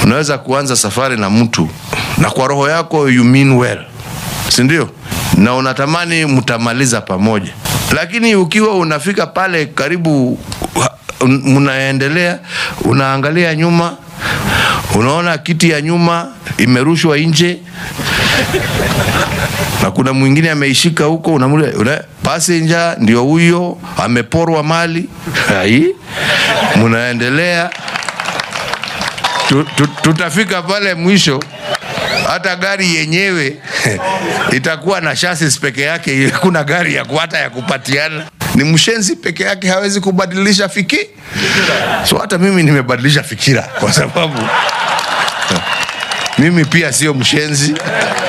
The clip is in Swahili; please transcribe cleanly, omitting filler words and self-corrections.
Unaweza kuanza safari na mtu na kwa roho yako you mean well, si ndio? Na unatamani mtamaliza pamoja, lakini ukiwa unafika pale karibu, mnaendelea, unaangalia nyuma, unaona kiti ya nyuma imerushwa nje na kuna mwingine ameishika huko, unamuuliza passenger ndio huyo ameporwa mali. Mnaendelea, tutafika pale mwisho hata gari yenyewe itakuwa na chassis peke yake, kuna gari ya kuata ya kupatiana. Ni mshenzi peke yake hawezi kubadilisha fikira. So hata mimi nimebadilisha fikira kwa sababu mimi pia sio mshenzi.